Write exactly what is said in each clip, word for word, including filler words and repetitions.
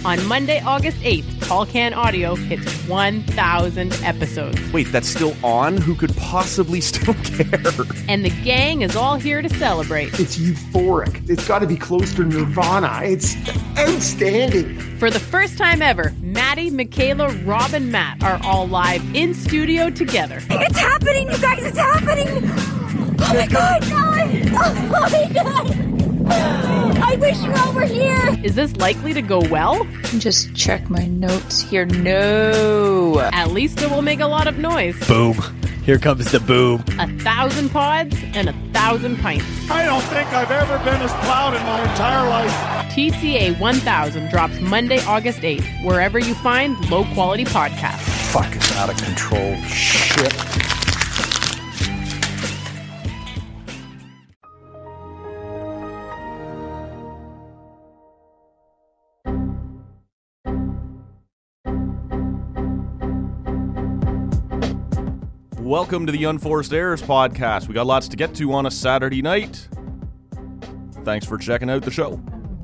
On Monday, August eighth, Tall Can Audio hits one thousand episodes. Wait, that's still on? Who could possibly still care? And the gang is all here to celebrate. It's euphoric. It's got to be close to Nirvana. It's outstanding. For the first time ever, Maddie, Michaela, Rob, and Matt are all live in studio together. It's happening, you guys! It's happening! Oh my god! Oh my god! I wish you all were here! Is this likely to go well? Just check my notes here. No! At least it will make a lot of noise. Boom. Here comes the boom. A thousand pods and a thousand pints. I don't think I've ever been as proud in my entire life. T C A one thousand drops Monday, August eighth, wherever you find low-quality podcasts. Fucking out of control shit. Welcome to the Unforced Errors podcast. We got lots to get to on a Saturday night. Thanks for checking out the show.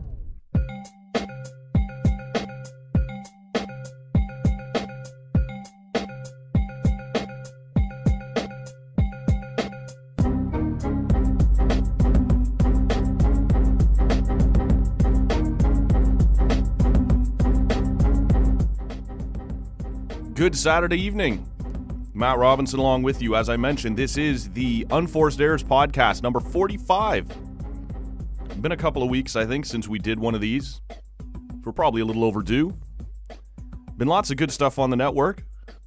Good Saturday evening. Matt Robinson along with you. As I mentioned, this is the Unforced Errors podcast, number forty-five. Been a couple of weeks, I think, since we did one of these. We're probably a little overdue. Been lots of good stuff on the network.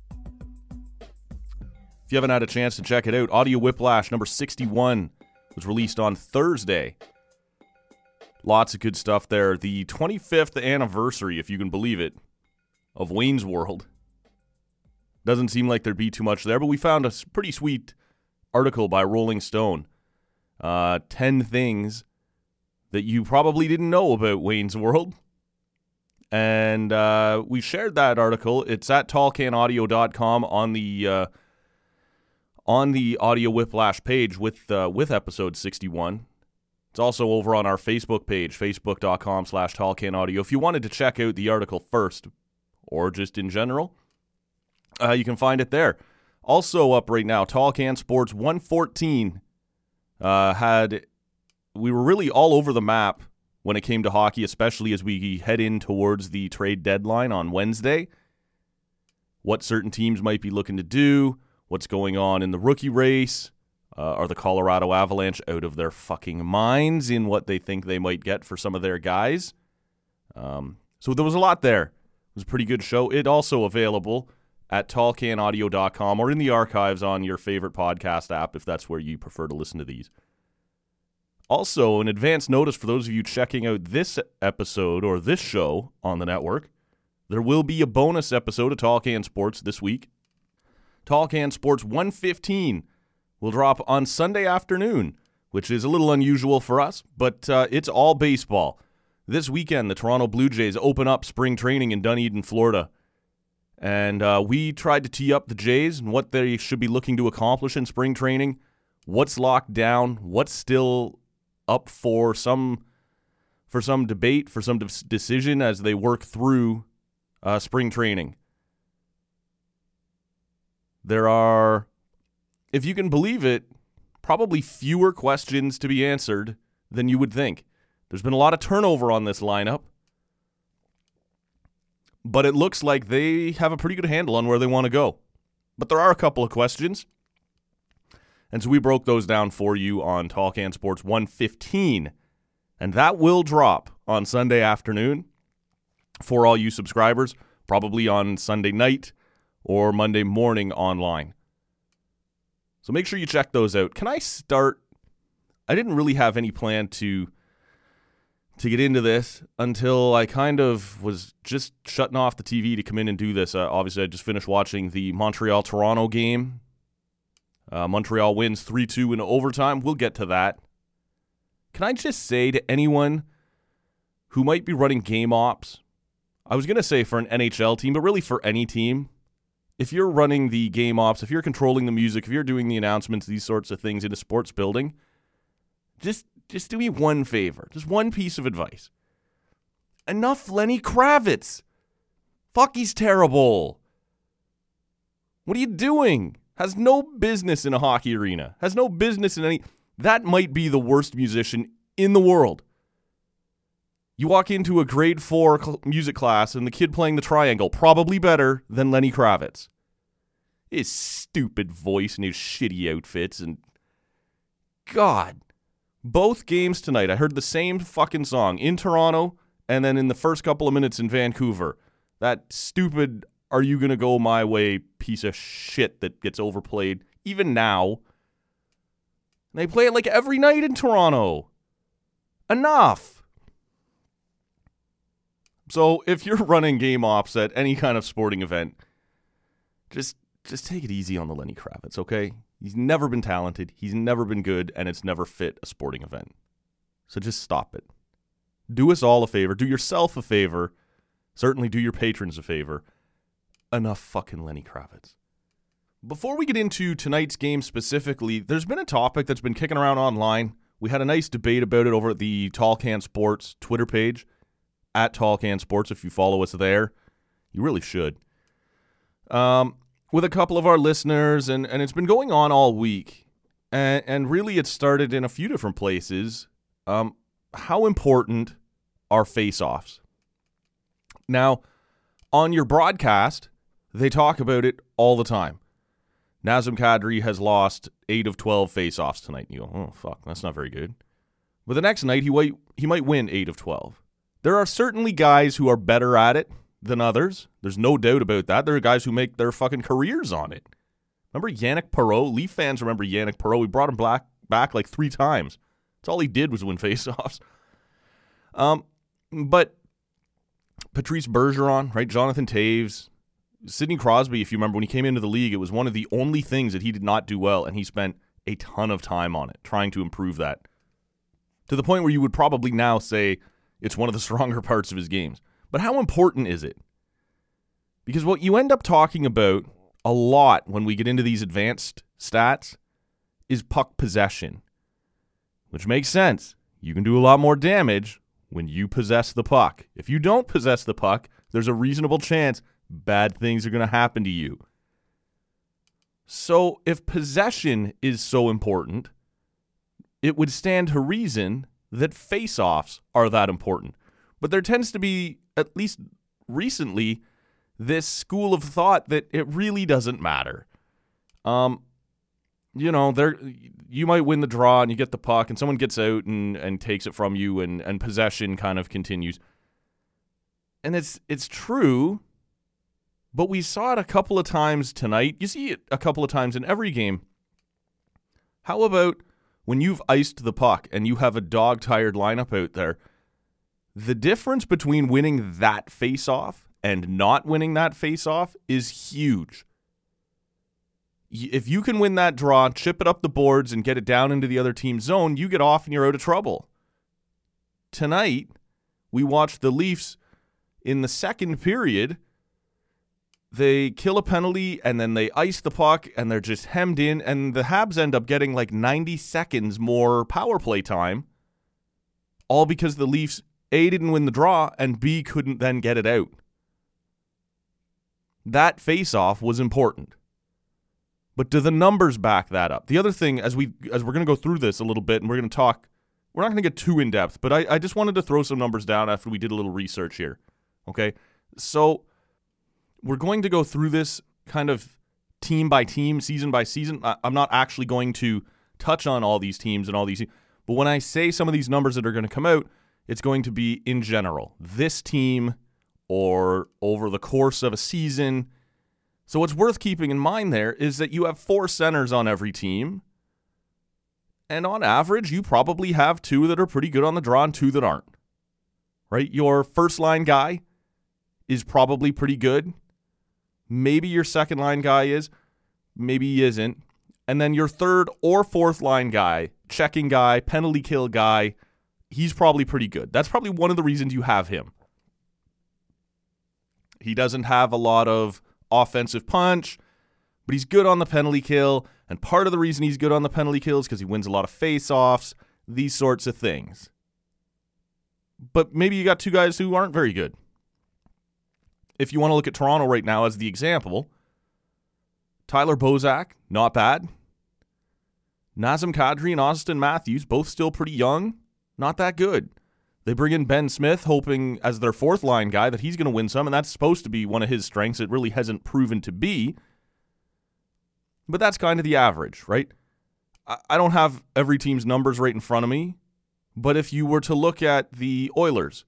If you haven't had a chance to check it out, Audio Whiplash number sixty-one was released on Thursday. Lots of good stuff there. The twenty-fifth anniversary, if you can believe it, of Wayne's World. Doesn't seem like there'd be too much there, but we found a pretty sweet article by Rolling Stone. Uh, ten things that you probably didn't know about Wayne's World. And uh, we shared that article. It's at tall can audio dot com on the uh, on the Audio Whiplash page with uh, with episode sixty-one. It's also over on our Facebook page, facebook dot com slash tall can audio. If you wanted to check out the article first, or just in general, Uh, you can find it there. Also up right now, Tall Can Sports one fourteen uh, had, we were really all over the map when it came to hockey, especially as we head in towards the trade deadline on Wednesday. What certain teams might be looking to do, what's going on in the rookie race. Uh, are the Colorado Avalanche out of their fucking minds in what they think they might get for some of their guys? Um, so there was a lot there. It was a pretty good show. It also available at tall can audio dot com or in the archives on your favorite podcast app if that's where you prefer to listen to these. Also, an advance notice for those of you checking out this episode or this show on the network, there will be a bonus episode of Tall Can Sports this week. Tall Can Sports one fifteen will drop on Sunday afternoon, which is a little unusual for us, but uh, it's all baseball. This weekend, the Toronto Blue Jays open up spring training in Dunedin, Florida. And uh, we tried to tee up the Jays and what they should be looking to accomplish in spring training, what's locked down, what's still up for some for some debate, for some de- decision as they work through uh, spring training. There are, if you can believe it, probably fewer questions to be answered than you would think. There's been a lot of turnover on this lineup. But it looks like they have a pretty good handle on where they want to go. But there are a couple of questions. And so we broke those down for you on Tall Can Sports one fifteen. And that will drop on Sunday afternoon for all you subscribers, probably on Sunday night or Monday morning online. So make sure you check those out. Can I start? I didn't really have any plan to... to get into this until I kind of was just shutting off the T V to come in and do this. Uh, obviously, I just finished watching the Montreal-Toronto game. Uh, Montreal wins three two in overtime. We'll get to that. Can I just say to anyone who might be running game ops, I was going to say for an N H L team, but really for any team, if you're running the game ops, if you're controlling the music, if you're doing the announcements, these sorts of things in a sports building, just Just do me one favor, just one piece of advice. Enough Lenny Kravitz. Fuck, he's terrible. What are you doing? Has no business in a hockey arena. Has no business in any... That might be the worst musician in the world. You walk into a grade four cl- music class and the kid playing the triangle, probably better than Lenny Kravitz. His stupid voice and his shitty outfits and... God. Both games tonight, I heard the same fucking song in Toronto and then in the first couple of minutes in Vancouver. That stupid "Are You Gonna Go My Way" piece of shit that gets overplayed even now. And they play it like every night in Toronto. Enough. So if you're running game ops at any kind of sporting event, just just take it easy on the Lenny Kravitz, okay? He's never been talented, he's never been good, and it's never fit a sporting event. So just stop it. Do us all a favor. Do yourself a favor. Certainly do your patrons a favor. Enough fucking Lenny Kravitz. Before we get into tonight's game specifically, there's been a topic that's been kicking around online. We had a nice debate about it over at the Tall Can Sports Twitter page, at Tall Can Sports, if you follow us there. You really should. Um, with a couple of our listeners, and, and it's been going on all week. And, and really it started in a few different places. Um, how important are face-offs? Now, on your broadcast, they talk about it all the time. Nazem Kadri has lost eight of twelve face-offs tonight. And you go, oh, fuck, that's not very good. But the next night, he might, he might win eight of twelve. There are certainly guys who are better at it than others. There's no doubt about that. There are guys who make their fucking careers on it. Remember Yannick Perreault? Leaf fans remember Yannick Perreault. We brought him back, back like three times. That's all he did was win face-offs. Um, but Patrice Bergeron, right? Jonathan Toews, Sidney Crosby, if you remember, when he came into the league, it was one of the only things that he did not do well, and he spent a ton of time on it, trying to improve that. To the point where you would probably now say it's one of the stronger parts of his games. But how important is it? Because what you end up talking about a lot when we get into these advanced stats is puck possession, which makes sense. You can do a lot more damage when you possess the puck. If you don't possess the puck, there's a reasonable chance bad things are going to happen to you. So if possession is so important, it would stand to reason that face-offs are that important. But there tends to be, at least recently, this school of thought that it really doesn't matter. Um, you know, there you might win the draw and you get the puck and someone gets out and, and takes it from you and, and possession kind of continues. And it's it's true, but we saw it a couple of times tonight. You see it a couple of times in every game. How about when you've iced the puck and you have a dog-tired lineup out there, the difference between winning that face-off and not winning that face-off is huge. If you can win that draw, chip it up the boards, and get it down into the other team's zone, you get off and you're out of trouble. Tonight, we watched the Leafs in the second period. They kill a penalty, and then they ice the puck, and they're just hemmed in, and the Habs end up getting like ninety seconds more power play time, all because the Leafs, A, didn't win the draw, and B, couldn't then get it out. That face-off was important. But do the numbers back that up? The other thing, as, we, as we're going to go through this a little bit, and we're going to talk, we're not going to get too in-depth, but I, I just wanted to throw some numbers down after we did a little research here. Okay? So we're going to go through this kind of team by team, season by season. I, I'm not actually going to touch on all these teams and all these, but when I say some of these numbers that are going to come out, it's going to be in general. This team or over the course of a season. So what's worth keeping in mind there is that you have four centers on every team. And on average, you probably have two that are pretty good on the draw and two that aren't. Right? Your first line guy is probably pretty good. Maybe your second line guy is. Maybe he isn't. And then your third or fourth line guy, checking guy, penalty kill guy, he's probably pretty good. That's probably one of the reasons you have him. He doesn't have a lot of offensive punch, but he's good on the penalty kill. And part of the reason he's good on the penalty kill is because he wins a lot of face-offs, these sorts of things. but maybe you got two guys who aren't very good. If you want to look at Toronto right now as the example, Tyler Bozak, not bad. Nazem Kadri and Austin Matthews, both still pretty young, not that good. They bring in Ben Smith, hoping as their fourth line guy that he's going to win some, and that's supposed to be one of his strengths. It really hasn't proven to be. But that's kind of the average, right? I don't have every team's numbers right in front of me, but if you were to look at the Oilers,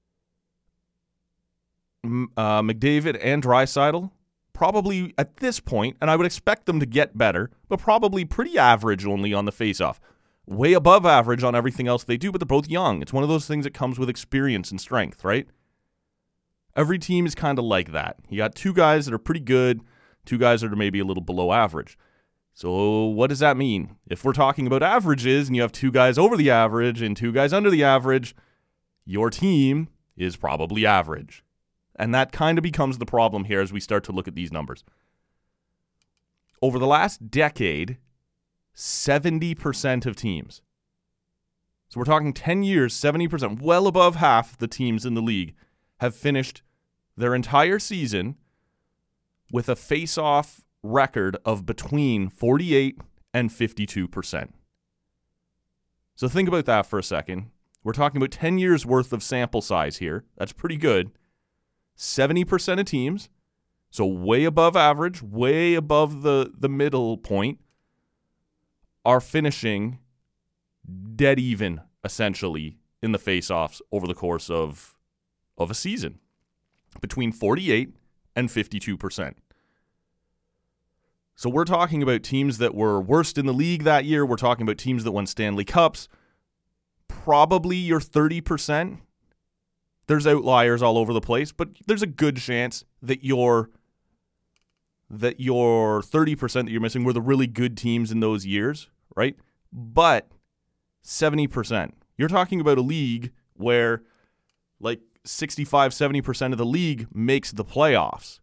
uh, McDavid and Draisaitl, probably at this point, and I would expect them to get better, but probably pretty average only on the faceoff. Way above average on everything else they do, but they're both young. It's one of those things that comes with experience and strength, right? Every team is kind of like that. You got two guys that are pretty good, two guys that are maybe a little below average. So what does that mean? If we're talking about averages and you have two guys over the average and two guys under the average, your team is probably average. And that kind of becomes the problem here as we start to look at these numbers. Over the last decade, seventy percent of teams, so we're talking ten years, seventy percent, well above half the teams in the league, have finished their entire season with a face-off record of between forty-eight and fifty-two percent. So think about that for a second. We're talking about ten years worth of sample size here. That's pretty good. seventy percent of teams, so way above average, way above the, the middle point, are finishing dead even, essentially, in the face-offs over the course of, of a season. Between forty-eight and fifty-two percent. So we're talking about teams that were worst in the league that year. We're talking about teams that won Stanley Cups. Probably your thirty percent. There's outliers all over the place, but there's a good chance that your that your thirty percent that you're missing were the really good teams in those years, right? But seventy percent. You're talking about a league where like sixty-five, seventy percent of the league makes the playoffs.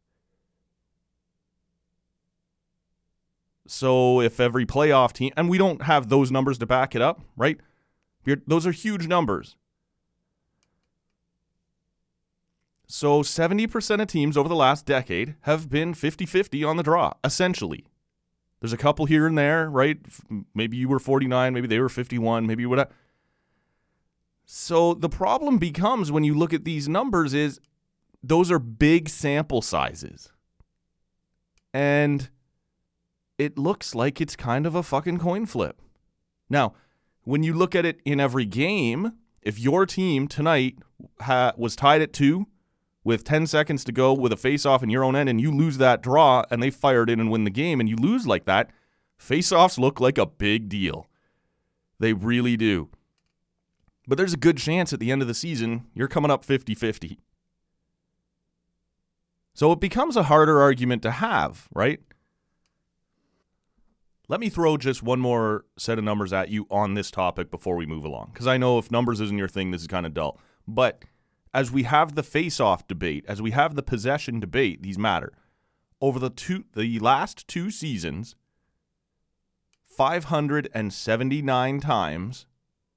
So if every playoff team, and we don't have those numbers to back it up, right? You're, those are huge numbers. So seventy percent of teams over the last decade have been fifty-fifty on the draw, essentially. There's a couple here and there, right? Maybe you were forty-nine, maybe they were fifty-one, maybe whatever. So the problem becomes when you look at these numbers is those are big sample sizes. And it looks like it's kind of a fucking coin flip. Now, when you look at it in every game, if your team tonight ha- was tied at two with ten seconds to go with a face-off in your own end and you lose that draw and they fire it in and win the game and you lose like that, face-offs look like a big deal. They really do. But there's a good chance at the end of the season you're coming up fifty-fifty. So it becomes a harder argument to have, right? Let me throw just one more set of numbers at you on this topic before we move along, because I know if numbers isn't your thing, this is kind of dull. But as we have the face-off debate, as we have the possession debate, these matter. Over the two, the last two seasons, five hundred seventy-nine times,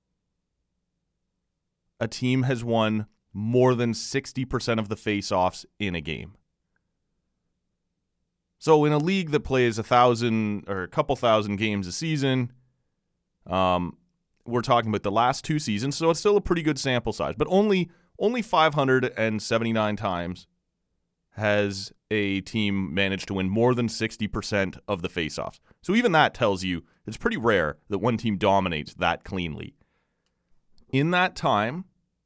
a team has won more than sixty percent of the face-offs in a game. So in a league that plays a thousand or a couple thousand games a season, um, we're talking about the last two seasons, so it's still a pretty good sample size. But only only five hundred seventy-nine times has a team managed to win more than sixty percent of the faceoffs. So even that tells you it's pretty rare that one team dominates that cleanly. In that time,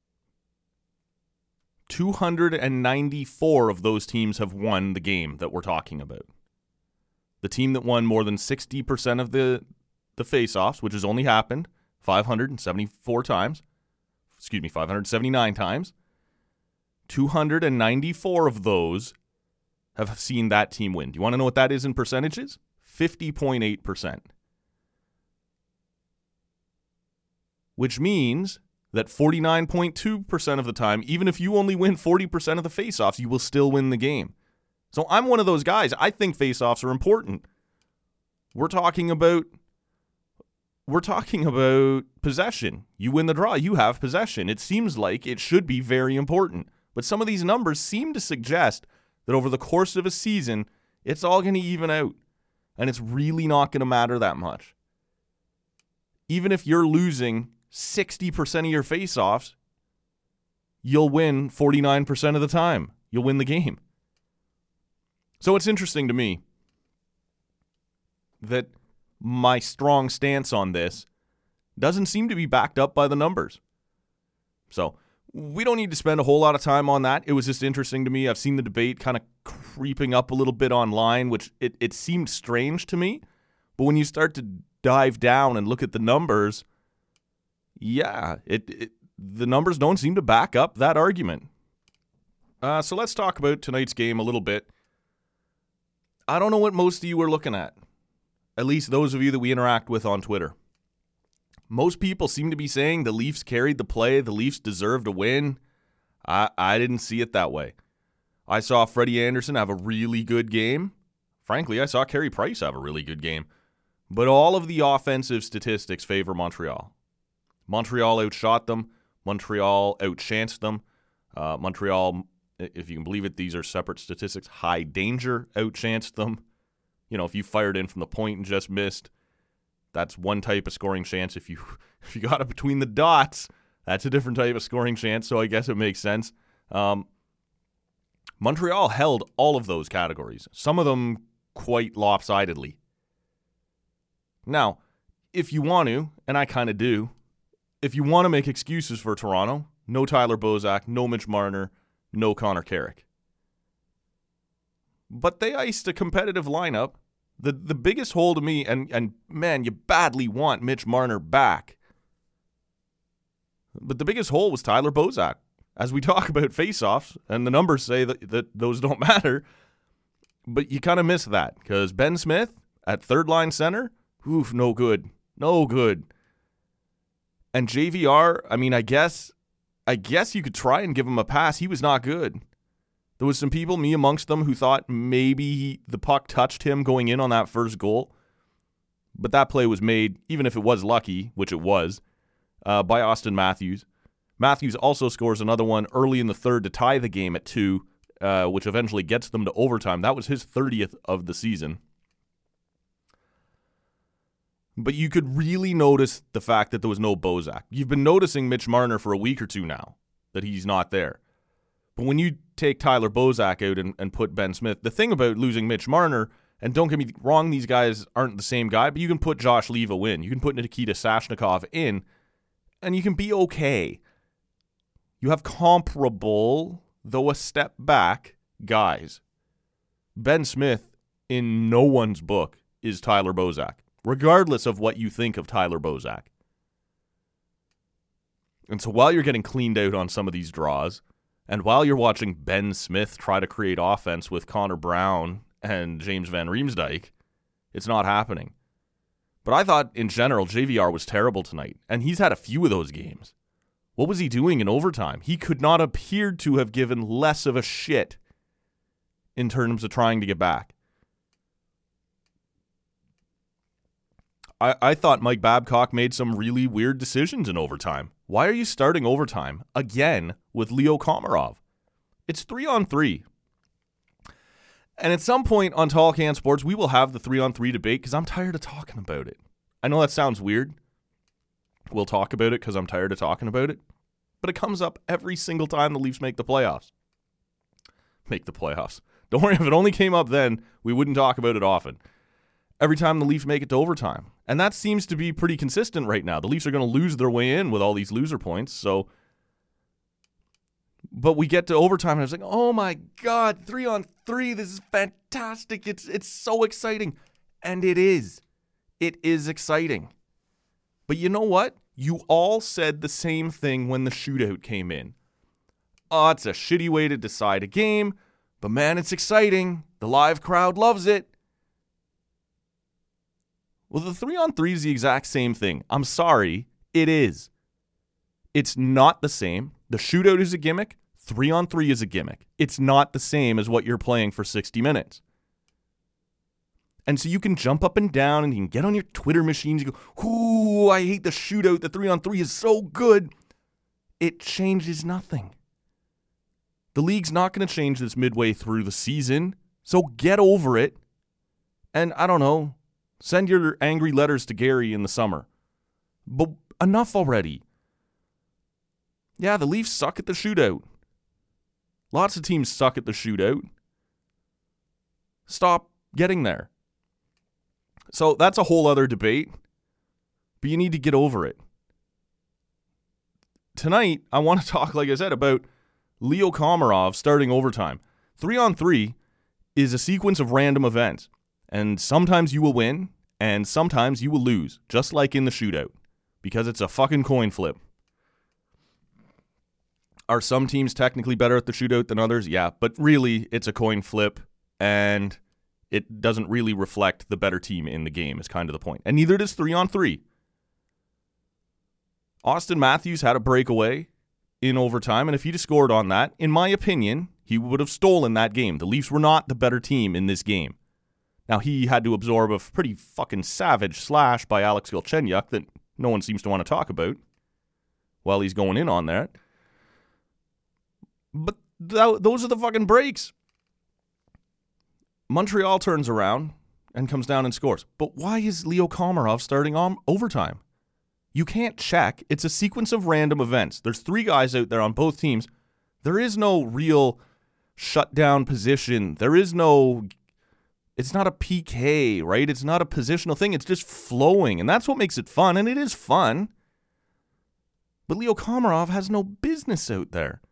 two hundred ninety-four of those teams have won the game that we're talking about. The team that won more than sixty percent of the, the face-offs, which has only happened five hundred seventy-four times, excuse me, five hundred seventy-nine times, two hundred ninety-four of those have seen that team win. Do you want to know what that is in percentages? fifty point eight percent. Which means that forty-nine point two percent of the time, even if you only win forty percent of the faceoffs, you will still win the game. So I'm one of those guys. I think faceoffs are important. We're talking about we're talking about possession. You win the draw, you have possession. It seems like it should be very important. But some of these numbers seem to suggest that over the course of a season, it's all going to even out. And it's really not going to matter that much. Even if you're losing sixty percent of your faceoffs, you'll win forty-nine percent of the time. You'll win the game. So it's interesting to me that my strong stance on this doesn't seem to be backed up by the numbers. So we don't need to spend a whole lot of time on that. It was just interesting to me. I've seen the debate kind of creeping up a little bit online, which it, it seemed strange to me. But when you start to dive down and look at the numbers, yeah, it, it the numbers don't seem to back up that argument. Uh, so let's talk about tonight's game a little bit. I don't know what most of you are looking at, at least those of you that we interact with on Twitter. Most people seem to be saying the Leafs carried the play, the Leafs deserved a win. I, I didn't see it that way. I saw Freddie Anderson have a really good game. Frankly, I saw Carey Price have a really good game. But all of the offensive statistics favor Montreal. Montreal outshot them. Montreal outchanced them. Uh, Montreal, if you can believe it, these are separate statistics. High danger outchanced them. You know, if you fired in from the point and just missed, that's one type of scoring chance. If you if you got it between the dots, that's a different type of scoring chance. So I guess it makes sense. Um, Montreal held all of those categories. Some of them quite lopsidedly. Now, if you want to, and I kind of do, if you want to make excuses for Toronto, no Tyler Bozak, no Mitch Marner, no Connor Carrick. But they iced a competitive lineup. The the biggest hole to me, and, and man, you badly want Mitch Marner back. But the biggest hole was Tyler Bozak. As we talk about faceoffs, and the numbers say that, that those don't matter, but you kind of miss that, because Ben Smith at third line center, oof, no good. No good. And J V R, I mean, I guess, I guess you could try and give him a pass. He was not good. There was some people, me amongst them, who thought maybe he, the puck touched him going in on that first goal. But that play was made, even if it was lucky, which it was, uh, by Austin Matthews. Matthews also scores another one early in the third to tie the game at two, uh, which eventually gets them to overtime. That was his thirtieth of the season. But you could really notice the fact that there was no Bozak. You've been noticing Mitch Marner for a week or two now, that he's not there. But when you take Tyler Bozak out and, and put Ben Smith, the thing about losing Mitch Marner, and don't get me wrong, these guys aren't the same guy, but you can put Josh Levo in. You can put Nikita Sashnikov in, and you can be okay. You have comparable, though a step back, guys. Ben Smith, in no one's book, is Tyler Bozak, regardless of what you think of Tyler Bozak. And so while you're getting cleaned out on some of these draws, and while you're watching Ben Smith try to create offense with Connor Brown and James Van Riemsdyk, it's not happening. But I thought, in general, J V R was terrible tonight, and he's had a few of those games. What was he doing in overtime? He could not appear to have given less of a shit in terms of trying to get back. I, I thought Mike Babcock made some really weird decisions in overtime. Why are you starting overtime again with Leo Komarov? It's three on three. And at some point on Tall Can Sports, we will have the three on three debate because I'm tired of talking about it. I know that sounds weird. We'll talk about it because I'm tired of talking about it. But it comes up every single time the Leafs make the playoffs. Make the playoffs. Don't worry, if it only came up then, we wouldn't talk about it often. Every time the Leafs make it to overtime. And that seems to be pretty consistent right now. The Leafs are going to lose their way in with all these loser points. So, but we get to overtime and I was like, oh my God, three on three. This is fantastic. It's it's so exciting. And it is. It is exciting. But you know what? You all said the same thing when the shootout came in. Oh, it's a shitty way to decide a game. But man, it's exciting. The live crowd loves it. Well, the three on three is the exact same thing. I'm sorry, it is. It's not the same. The shootout is a gimmick. Three on three is a gimmick. It's not the same as what you're playing for sixty minutes. And so you can jump up and down and you can get on your Twitter machines. You go, ooh, I hate the shootout. The three on three is so good. It changes nothing. The league's not going to change this midway through the season. So get over it. And I don't know, send your angry letters to Gary in the summer. But enough already. Yeah, the Leafs suck at the shootout. Lots of teams suck at the shootout. Stop getting there. So that's a whole other debate. But you need to get over it. Tonight, I want to talk, like I said, about Leo Komarov starting overtime. Three on three is a sequence of random events. And sometimes you will win, and sometimes you will lose, just like in the shootout. Because it's a fucking coin flip. Are some teams technically better at the shootout than others? Yeah, but really, it's a coin flip, and it doesn't really reflect the better team in the game, is kind of the point. And neither does three on three. Austin Matthews had a breakaway in overtime, and if he'd have scored on that, in my opinion, he would have stolen that game. The Leafs were not the better team in this game. Now, he had to absorb a pretty fucking savage slash by Alex Galchenyuk that no one seems to want to talk about while he's going in on that. But th- those are the fucking breaks. Montreal turns around and comes down and scores. But why is Leo Komarov starting on overtime? You can't check. It's a sequence of random events. There's three guys out there on both teams. There is no real shutdown position. There is no... It's not a P K, right? It's not a positional thing. It's just flowing. And that's what makes it fun. And it is fun. But Leo Komarov has no business out there.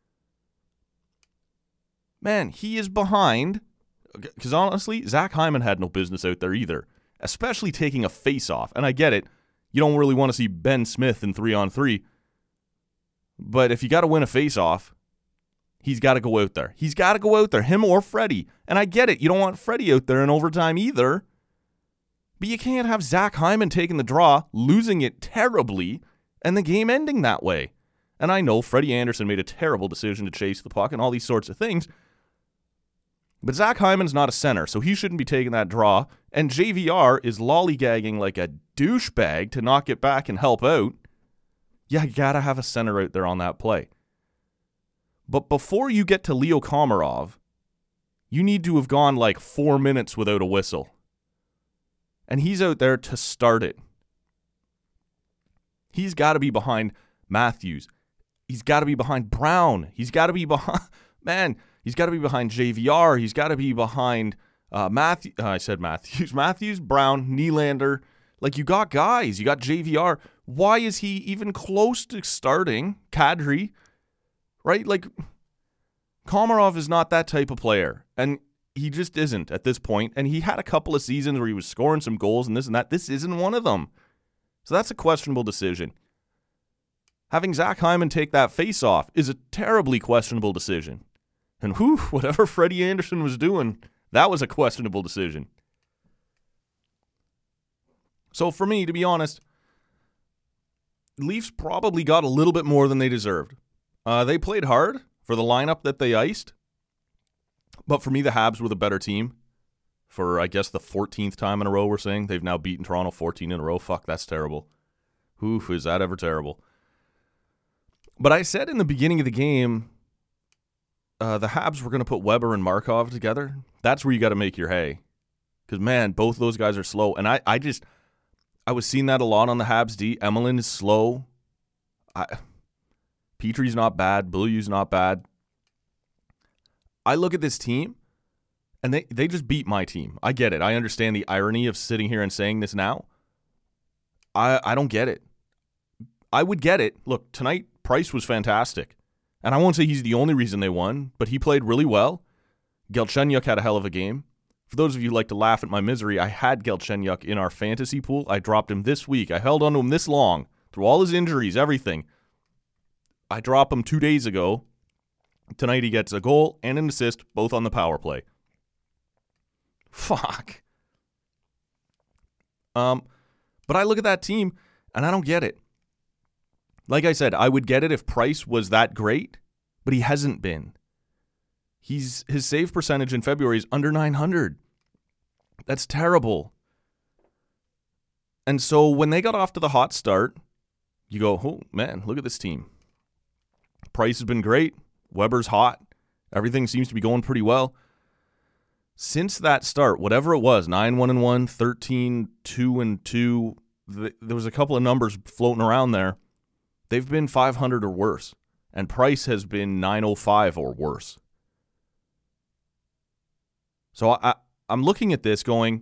Man, he is behind. Because honestly, Zach Hyman had no business out there either. Especially taking a face-off. And I get it. You don't really want to see Ben Smith in three on three. But if you got to win a face-off, he's got to go out there. He's got to go out there, him or Freddie. And I get it. You don't want Freddie out there in overtime either. But you can't have Zach Hyman taking the draw, losing it terribly, and the game ending that way. And I know Freddie Anderson made a terrible decision to chase the puck and all these sorts of things. But Zach Hyman's not a center, so he shouldn't be taking that draw. And J V R is lollygagging like a douchebag to not get back and help out. Yeah, you got to have a center out there on that play. But before you get to Leo Komarov, you need to have gone like four minutes without a whistle. And he's out there to start it. He's got to be behind Matthews. He's got to be behind Brown. He's got to be behind... Man, he's got to be behind J V R. He's got to be behind uh, Matthew. Uh, I said Matthews. Matthews, Brown, Nylander. Like, you got guys. You got J V R. Why is he even close to starting Kadri? Right? Like, Komarov is not that type of player. And he just isn't at this point. And he had a couple of seasons where he was scoring some goals and this and that. This isn't one of them. So that's a questionable decision. Having Zach Hyman take that face-off is a terribly questionable decision. And whew, whatever Freddie Anderson was doing, that was a questionable decision. So for me, to be honest, Leafs probably got a little bit more than they deserved. Uh, they played hard for the lineup that they iced. But for me, the Habs were the better team. For, I guess, the fourteenth time in a row, we're saying. They've now beaten Toronto fourteen in a row. Fuck, that's terrible. Oof, is that ever terrible. But I said in the beginning of the game, uh, the Habs were going to put Weber and Markov together. That's where you got to make your hay. Because, man, both of those guys are slow. And I, I just, I was seeing that a lot on the Habs D. Emelin is slow. I, Petry's not bad. Beaulieu's not bad. I look at this team, and they, they just beat my team. I get it. I understand the irony of sitting here and saying this now. I, I don't get it. I would get it. Look, tonight, Price was fantastic. And I won't say he's the only reason they won, but he played really well. Galchenyuk had a hell of a game. For those of you who like to laugh at my misery, I had Galchenyuk in our fantasy pool. I dropped him this week. I held on to him this long, through all his injuries, everything. I dropped him two days ago. Tonight he gets a goal and an assist, both on the power play. Fuck. Um, but I look at that team, and I don't get it. Like I said, I would get it if Price was that great, but he hasn't been. He's his save percentage in February is under nine hundred. That's terrible. And so when they got off to the hot start, you go, oh, man, look at this team. Price has been great. Weber's hot. Everything seems to be going pretty well. Since that start, whatever it was, nine one and one, thirteen two and two, th- there was a couple of numbers floating around there. They've been five hundred or worse. And Price has been nine oh five or worse. So I, I'm looking at this going,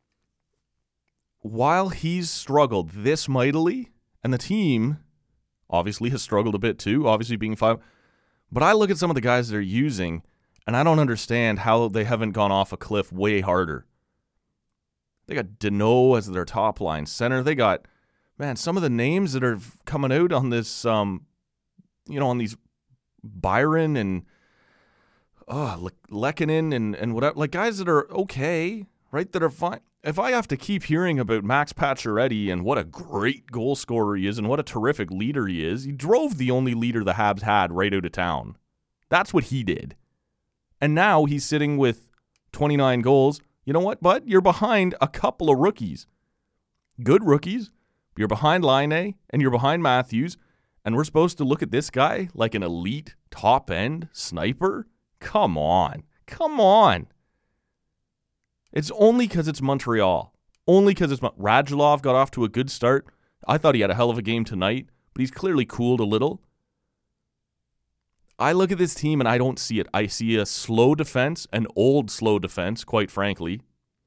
while he's struggled this mightily, and the team obviously has struggled a bit too, obviously being five, but I look at some of the guys they're using, and I don't understand how they haven't gone off a cliff way harder. They got Deneau as their top line center. They got, man, some of the names that are coming out on this, um, you know, on these Byron and oh, Lehkonen and, and whatever, like guys that are okay, right, that are fine. If I have to keep hearing about Max Pacioretty and what a great goal scorer he is and what a terrific leader he is, he drove the only leader the Habs had right out of town. That's what he did. And now he's sitting with twenty-nine goals. You know what, bud? You're behind a couple of rookies. Good rookies. You're behind Laine and you're behind Matthews. And we're supposed to look at this guy like an elite top-end sniper? Come on. Come on. It's only because it's Montreal. Only because it's Mon- Radulov got off to a good start. I thought he had a hell of a game tonight, but he's clearly cooled a little. I look at this team and I don't see it. I see a slow defense, an old slow defense, quite frankly.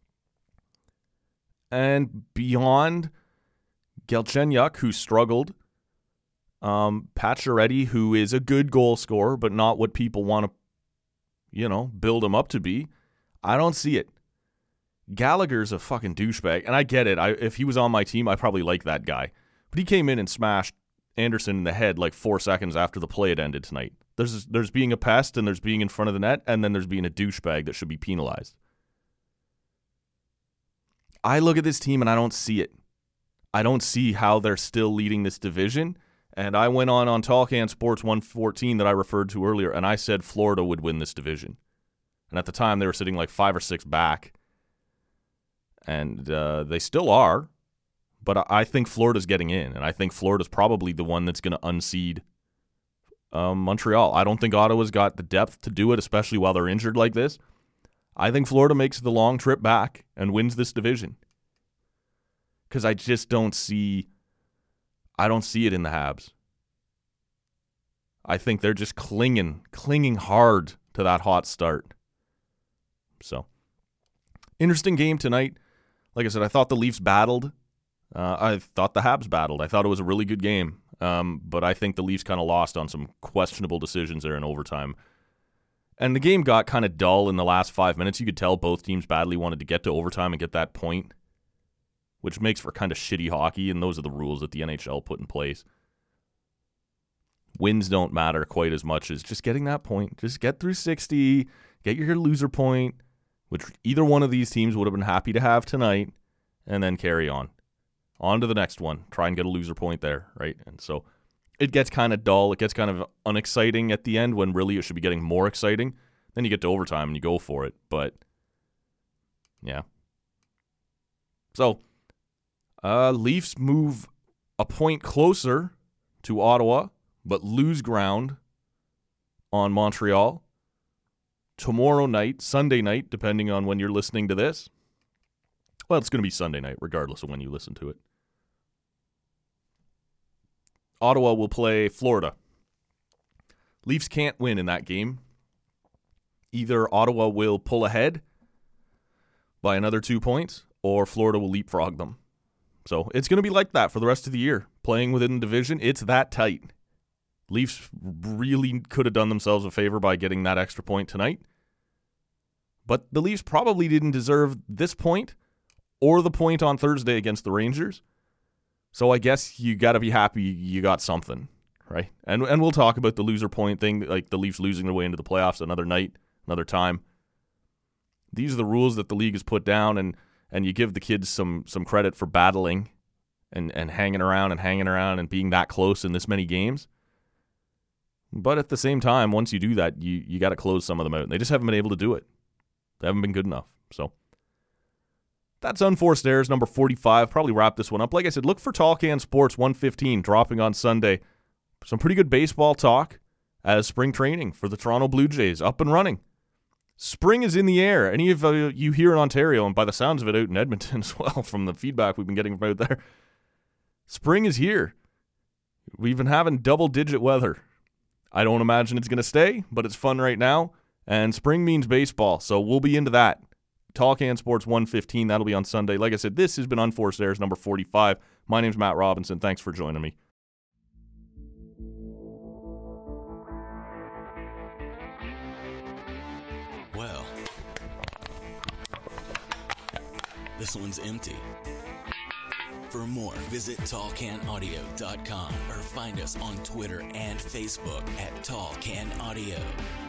And beyond Galchenyuk, who struggled, um, Pacioretty, who is a good goal scorer, but not what people want to, you know, build him up to be, I don't see it. Gallagher's a fucking douchebag, and I get it. I, if he was on my team, I probably like that guy. But he came in and smashed Anderson in the head like four seconds after the play had ended tonight. There's there's being a pest, and there's being in front of the net, and then there's being a douchebag that should be penalized. I look at this team, and I don't see it. I don't see how they're still leading this division. And I went on on Talkan Sports one fourteen that I referred to earlier, and I said Florida would win this division. And at the time, they were sitting like five or six back. And uh, they still are, but I think Florida's getting in, and I think Florida's probably the one that's going to unseed um, Montreal. I don't think Ottawa's got the depth to do it, especially while they're injured like this. I think Florida makes the long trip back and wins this division because I just don't see, I don't see it in the Habs. I think they're just clinging, clinging hard to that hot start. So, interesting game tonight. Like I said, I thought the Leafs battled. Uh, I thought the Habs battled. I thought it was a really good game. Um, but I think the Leafs kind of lost on some questionable decisions there in overtime. And the game got kind of dull in the last five minutes. You could tell both teams badly wanted to get to overtime and get that point, which makes for kind of shitty hockey, and those are the rules that the N H L put in place. Wins don't matter quite as much as just getting that point. Just get through sixty, get your loser point, which either one of these teams would have been happy to have tonight, and then carry on. On to the next one. Try and get a loser point there, right? And so it gets kind of dull. It gets kind of unexciting at the end when really it should be getting more exciting. Then you get to overtime and you go for it. But, yeah. So, uh, Leafs move a point closer to Ottawa, but lose ground on Montreal. Tomorrow night, Sunday night, depending on when you're listening to this. Well, it's going to be Sunday night, regardless of when you listen to it. Ottawa will play Florida. Leafs can't win in that game. Either Ottawa will pull ahead by another two points, or Florida will leapfrog them. So it's going to be like that for the rest of the year. Playing within the division, it's that tight. Leafs really could have done themselves a favor by getting that extra point tonight. But the Leafs probably didn't deserve this point or the point on Thursday against the Rangers. So I guess you got to be happy you got something, right? And and we'll talk about the loser point thing, like the Leafs losing their way into the playoffs another night, another time. These are the rules that the league has put down, and and you give the kids some some credit for battling and, and hanging around and hanging around and being that close in this many games. But at the same time, once you do that, you, you got to close some of them out. And they just haven't been able to do it. They haven't been good enough. So That's Unforced Errors number forty-five. Probably wrap this one up. Like I said, look for Tall Can Sports one fifteen dropping on Sunday. Some pretty good baseball talk as spring training for the Toronto Blue Jays up and running. Spring is in the air. Any of uh, you here in Ontario, and by the sounds of it out in Edmonton as well from the feedback we've been getting from out there, spring is here. We've been having double-digit weather. I don't imagine it's going to stay, but it's fun right now. And spring means baseball, so we'll be into that. Tall Can Sports one fifteen, that'll be on Sunday. Like I said, this has been Unforced Errors number forty-five. My name's Matt Robinson. Thanks for joining me. Well, this one's empty. For more, visit tall can audio dot com or find us on Twitter and Facebook at Tall Can Audio.